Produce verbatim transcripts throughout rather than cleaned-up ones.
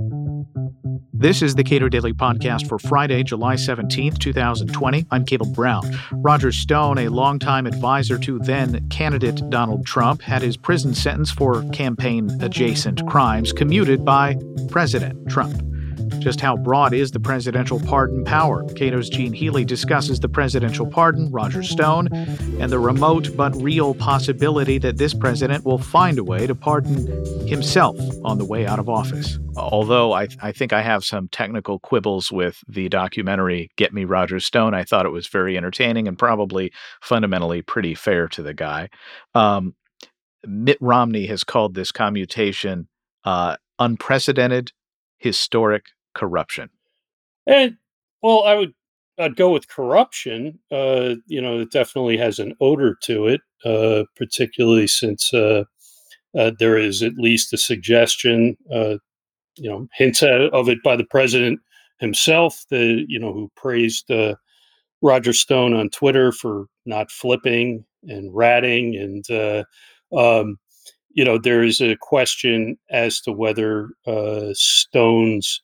This is the Cato Daily Podcast for Friday, July seventeenth, twenty twenty. I'm Caleb Brown. Roger Stone, a longtime advisor to then-candidate Donald Trump, had his prison sentence for campaign-adjacent crimes commuted by President Trump. Just how broad is the presidential pardon power? Cato's Gene Healy discusses the presidential pardon, Roger Stone, and the remote but real possibility that this president will find a way to pardon himself on the way out of office. Although I, I think I have some technical quibbles with the documentary Get Me Roger Stone, I thought it was very entertaining and probably fundamentally pretty fair to the guy. Um, Mitt Romney has called this commutation uh, unprecedented, historic corruption. And well, I would I'd go with corruption. Uh, you know, it definitely has an odor to it, uh, particularly since uh, uh, there is at least a suggestion, uh, you know, hints of it by the president himself. The you know who praised uh, Roger Stone on Twitter for not flipping and ratting, and uh, um, you know, there is a question as to whether uh, Stone's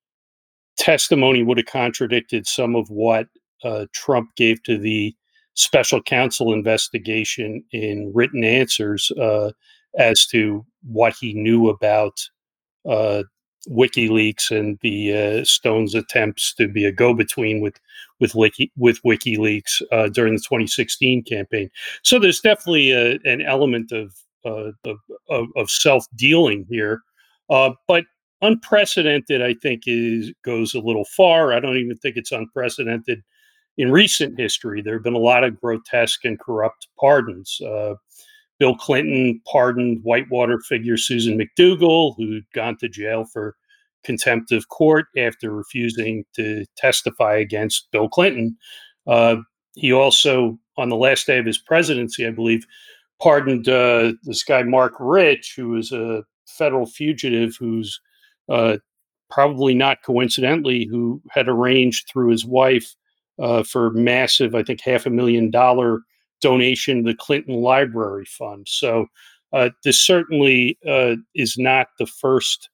testimony would have contradicted some of what uh, Trump gave to the special counsel investigation in written answers uh, as to what he knew about uh, WikiLeaks and the uh, Stone's attempts to be a go-between with with Wiki, with WikiLeaks uh, during the twenty sixteen campaign. So there's definitely a, an element of, uh, of of, of self-dealing here, uh, but unprecedented, I think, is goes a little far. I don't even think it's unprecedented in recent history. There have been a lot of grotesque and corrupt pardons. Uh, Bill Clinton pardoned Whitewater figure Susan McDougal, who'd gone to jail for contempt of court after refusing to testify against Bill Clinton. Uh, he also, on the last day of his presidency, I believe, pardoned uh, this guy, Mark Rich, who was a federal fugitive who's uh, probably not coincidentally, who had arranged through his wife uh, for massive, I think, half a million dollar donation to the Clinton Library Fund. So uh, this certainly uh, is not the first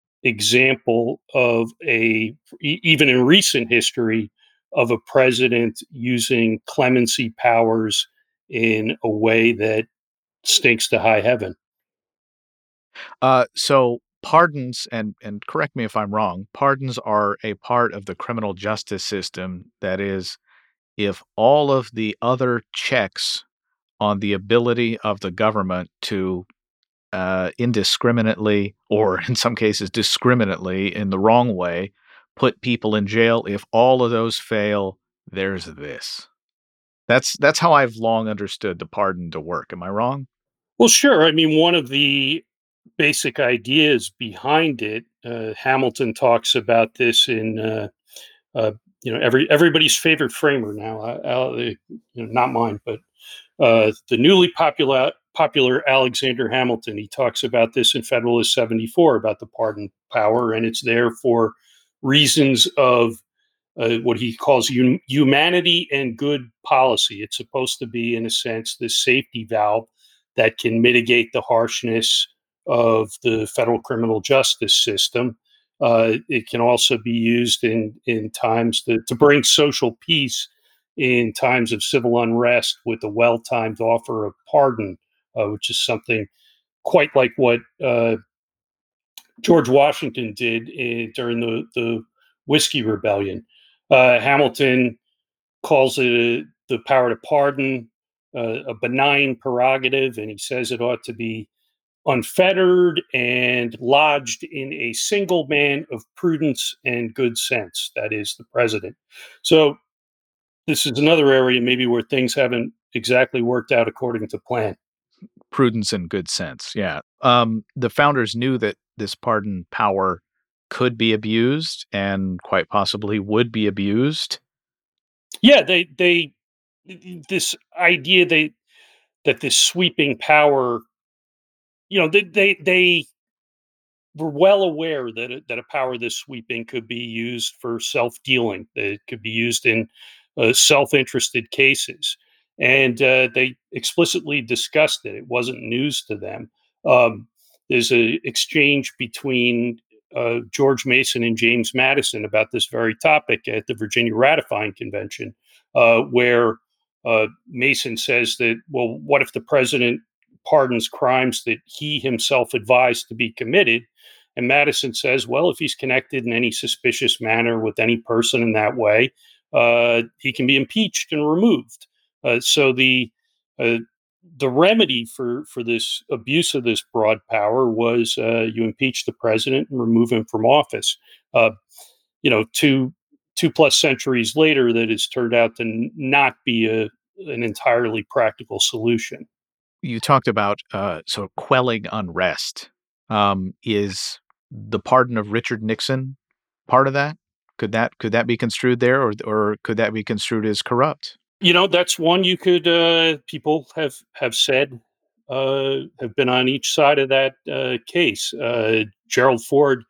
example of a, e- even in recent history, of a president using clemency powers in a way that stinks to high heaven. Uh, so pardons, and and correct me if I'm wrong, pardons are a part of the criminal justice system. That is, if all of the other checks on the ability of the government to uh, indiscriminately, or in some cases discriminately in the wrong way, put people in jail, if all of those fail, there's this. That's that's how I've long understood the pardon to work. Am I wrong? Well, sure. I mean, one of the basic ideas behind it, uh, Hamilton talks about this in, uh, uh, you know, every everybody's favorite framer now. Uh, uh, you know, not mine, but uh, the newly popular popular Alexander Hamilton. He talks about this in Federalist seventy-four about the pardon power, and it's there for reasons of uh, what he calls hum- humanity and good policy. It's supposed to be, in a sense, this safety valve that can mitigate the harshness of the federal criminal justice system. Uh, it can also be used in in times to, to bring social peace in times of civil unrest with a well-timed offer of pardon, uh, which is something quite like what uh, George Washington did in, during the, the Whiskey Rebellion. Uh, Hamilton calls it a, the power to pardon uh, a benign prerogative, and he says it ought to be unfettered and lodged in a single man of prudence and good sense, that is, the president. So this is another area maybe where things haven't exactly worked out according to plan. Prudence and good sense. Yeah. Um, the founders knew that this pardon power could be abused and quite possibly would be abused. Yeah, they they this idea they that this sweeping power, you know, they they, they were well aware that a, that a power this sweeping could be used for self dealing. That it could be used in uh, self interested cases, and uh, they explicitly discussed it. It wasn't news to them. Um, there's an exchange between uh, George Mason and James Madison about this very topic at the Virginia Ratifying Convention, uh, where uh, Mason says that, well, what if the president pardons crimes that he himself advised to be committed? And Madison says, well, if he's connected in any suspicious manner with any person in that way, uh, he can be impeached and removed. Uh, so the uh, the remedy for for this abuse of this broad power was uh, you impeach the president and remove him from office. Uh, you know, two two plus centuries later, that has turned out to n- not be a an entirely practical solution. You talked about uh, sort of quelling unrest. Um, is the pardon of Richard Nixon part of that? Could that could that be construed there, or or could that be construed as corrupt? You know, that's one you could. Uh, people have have said uh, have been on each side of that uh, case. Uh, Gerald Ford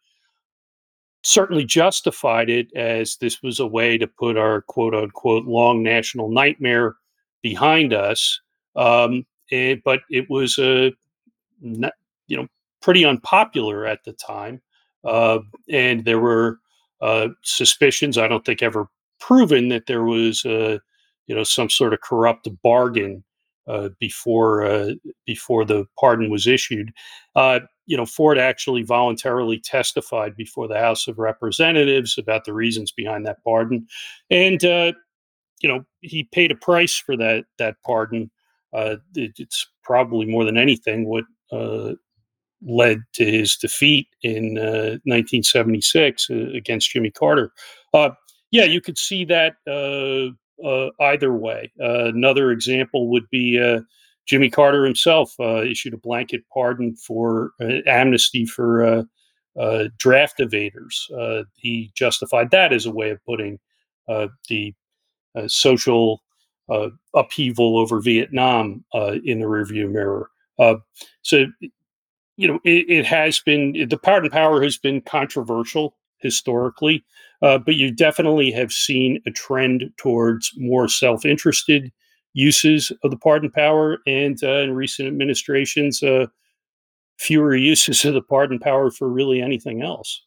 certainly justified it as this was a way to put our quote unquote long national nightmare behind us. Um, and, but it was a not, you know pretty unpopular at the time, uh, and there were uh, suspicions. I don't think ever proven that there was uh, you know some sort of corrupt bargain uh, before uh, before the pardon was issued. Uh, you know, Ford actually voluntarily testified before the House of Representatives about the reasons behind that pardon, and uh, you know he paid a price for that that pardon. Uh, it, it's probably more than anything what uh, led to his defeat in uh, nineteen seventy-six uh, against Jimmy Carter. Uh, yeah, you could see that uh, uh, either way. Uh, another example would be uh, Jimmy Carter himself uh, issued a blanket pardon for uh, amnesty for uh, uh, draft evaders. Uh, he justified that as a way of putting uh, the uh, social uh, upheaval over Vietnam uh, in the rearview mirror. Uh, so you know, it, it has been the pardon power has been controversial historically, uh, but you definitely have seen a trend towards more self-interested uses of the pardon power, and uh, in recent administrations, uh, fewer uses of the pardon power for really anything else.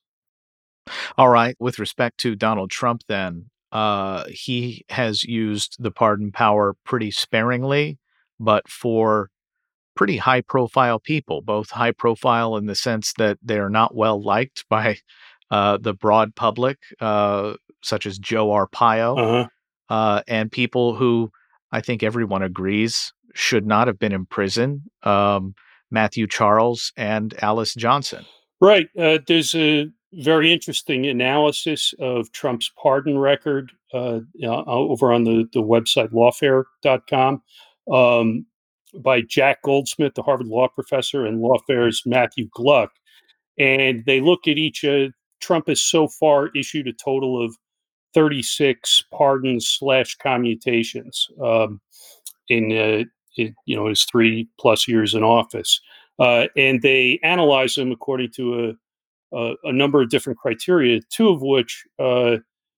All right. With respect to Donald Trump, then, uh, he has used the pardon power pretty sparingly, but for pretty high profile people, both high profile in the sense that they're not well liked by uh, the broad public, uh, such as Joe Arpaio, Uh huh. uh, and people who I think everyone agrees should not have been in prison, um, Matthew Charles and Alice Johnson. Right. Uh, there's a very interesting analysis of Trump's pardon record uh, uh, over on the, the website lawfare dot com um, by Jack Goldsmith, the Harvard law professor, and Lawfare's Matthew Gluck. And they look at each. Uh, Trump has so far issued a total of thirty-six pardons slash commutations um, in, uh, in you know his three plus years in office. Uh, and they analyze them according to a uh, a number of different criteria, two of which uh,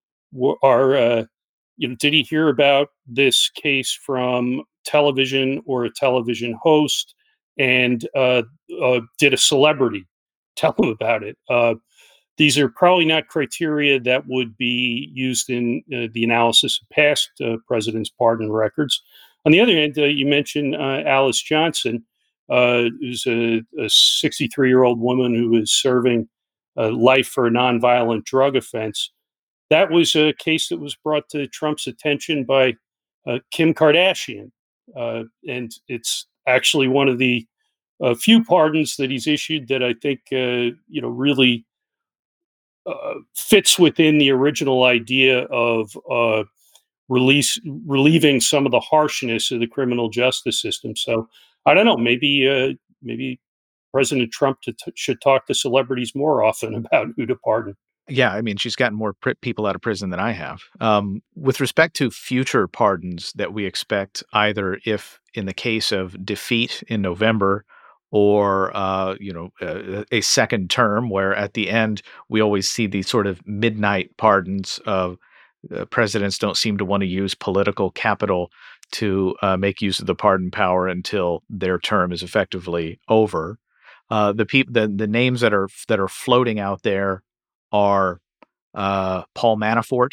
are, uh, you know, did he hear about this case from television or a television host, and uh, uh, did a celebrity tell him about it? Uh, these are probably not criteria that would be used in uh, the analysis of past uh, presidents' pardon records. On the other hand, uh, you mentioned uh, Alice Johnson, uh, who's a sixty-three year old woman who was serving uh, life for a nonviolent drug offense. That was a case that was brought to Trump's attention by uh, Kim Kardashian. Uh, and it's actually one of the uh, few pardons that he's issued that I think, uh, you know, really uh, fits within the original idea of uh, release relieving some of the harshness of the criminal justice system. So I don't know. Maybe uh, maybe President Trump to t- should talk to celebrities more often about who to pardon. Yeah, I mean, she's gotten more pr- people out of prison than I have. Um, with respect to future pardons that we expect, either if in the case of defeat in November, or uh, you know, uh, a second term, where at the end we always see these sort of midnight pardons of uh, presidents don't seem to want to use political capital to uh, make use of the pardon power until their term is effectively over. Uh, the peop- the the names that are that are floating out there are uh, Paul Manafort,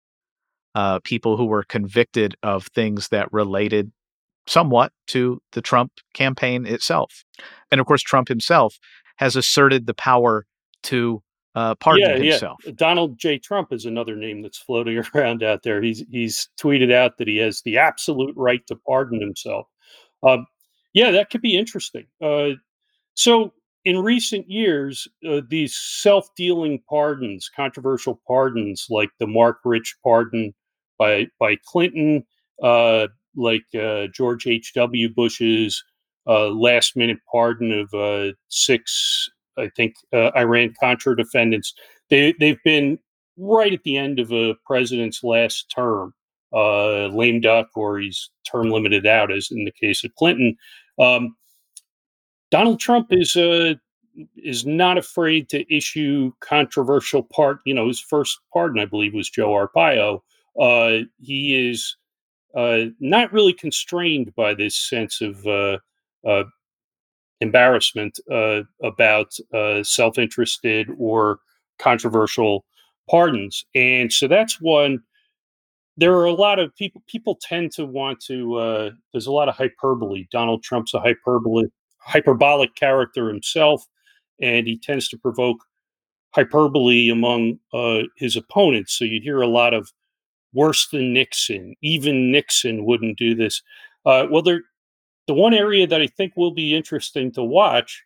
uh, people who were convicted of things that related somewhat to the Trump campaign itself, and of course, Trump himself has asserted the power to uh, pardon Yeah, yeah. himself. Donald J. Trump is another name that's floating around out there. He's he's tweeted out that he has the absolute right to pardon himself. Um, yeah, that could be interesting. Uh, so, in recent years, uh, these self-dealing pardons, controversial pardons, like the Mark Rich pardon by by Clinton, uh, like uh, George H W. Bush's uh, last-minute pardon of uh, six, I think, uh, Iran Contra defendants. They they've been right at the end of a president's last term, uh, lame duck, or he's term limited out, as in the case of Clinton. Um, Donald Trump is uh, is not afraid to issue controversial part. You know, his first pardon, I believe, was Joe Arpaio. Uh, he is uh, not really constrained by this sense of uh, uh, embarrassment uh, about uh, self-interested or controversial pardons, and so that's one. There are a lot of people. People tend to want to. Uh, there's a lot of hyperbole. Donald Trump's a hyperbole, hyperbolic character himself, and he tends to provoke hyperbole among uh, his opponents. So you hear a lot of worse than Nixon. Even Nixon wouldn't do this. Uh, well, there. The one area that I think will be interesting to watch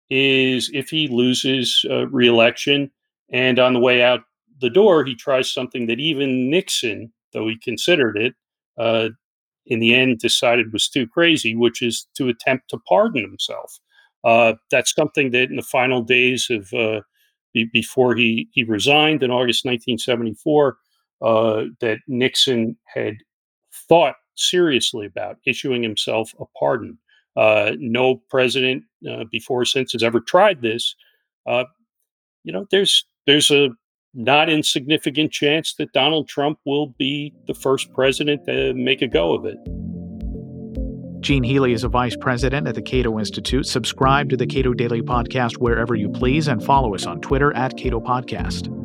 is if he loses uh, reelection, and on the way out the door, he tries something that even Nixon, though he considered it, uh, in the end decided was too crazy, which is to attempt to pardon himself. Uh, that's something that in the final days of uh, be- before he, he resigned in August nineteen seventy-four, uh, that Nixon had thought seriously about issuing himself a pardon. Uh, no president uh, before or since has ever tried this. Uh, you know, there's there's a not insignificant chance that Donald Trump will be the first president to make a go of it. Gene Healy is a vice president at the Cato Institute. Subscribe to the Cato Daily Podcast wherever you please and follow us on Twitter at Cato Podcast.